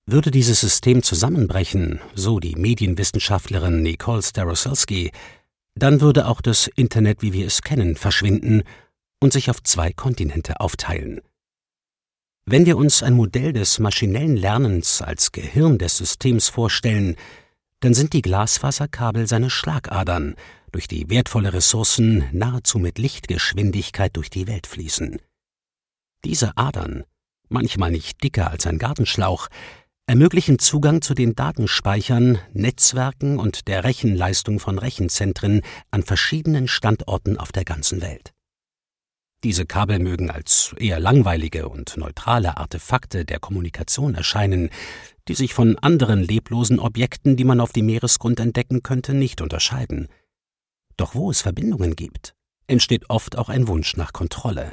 Würde dieses System zusammenbrechen, so die Medienwissenschaftlerin Nicole Starosielski, dann würde auch das Internet, wie wir es kennen, verschwinden und sich auf 2 Kontinente aufteilen. Wenn wir uns ein Modell des maschinellen Lernens als Gehirn des Systems vorstellen, dann sind die Glasfaserkabel seine Schlagadern, durch die wertvolle Ressourcen nahezu mit Lichtgeschwindigkeit durch die Welt fließen. Diese Adern, manchmal nicht dicker als ein Gartenschlauch, ermöglichen Zugang zu den Datenspeichern, Netzwerken und der Rechenleistung von Rechenzentren an verschiedenen Standorten auf der ganzen Welt. Diese Kabel mögen als eher langweilige und neutrale Artefakte der Kommunikation erscheinen, die sich von anderen leblosen Objekten, die man auf dem Meeresgrund entdecken könnte, nicht unterscheiden. Doch wo es Verbindungen gibt, entsteht oft auch ein Wunsch nach Kontrolle.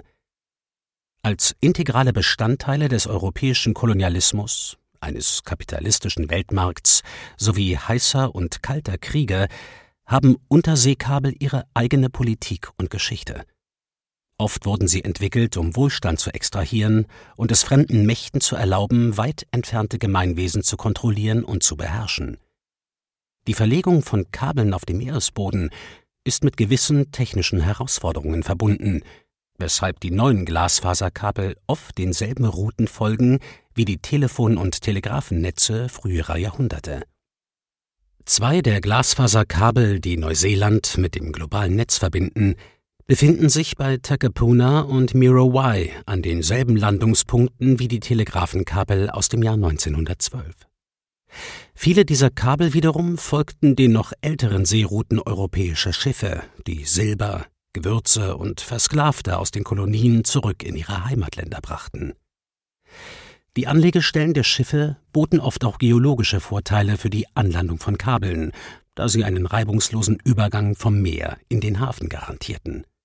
Als integrale Bestandteile des europäischen Kolonialismus, eines kapitalistischen Weltmarkts sowie heißer und kalter Kriege haben Unterseekabel ihre eigene Politik und Geschichte. Oft wurden sie entwickelt, um Wohlstand zu extrahieren und es fremden Mächten zu erlauben, weit entfernte Gemeinwesen zu kontrollieren und zu beherrschen. Die Verlegung von Kabeln auf dem Meeresboden ist mit gewissen technischen Herausforderungen verbunden, weshalb die neuen Glasfaserkabel oft denselben Routen folgen wie die Telefon- und Telegrafennetze früherer Jahrhunderte. 2 der Glasfaserkabel, die Neuseeland mit dem globalen Netz verbinden, befinden sich bei Takapuna und Muriwai an denselben Landungspunkten wie die Telegrafenkabel aus dem Jahr 1912. Viele dieser Kabel wiederum folgten den noch älteren Seerouten europäischer Schiffe, die Silber, Gewürze und Versklavte aus den Kolonien zurück in ihre Heimatländer brachten. Die Anlegestellen der Schiffe boten oft auch geologische Vorteile für die Anlandung von Kabeln, da sie einen reibungslosen Übergang vom Meer in den Hafen garantierten.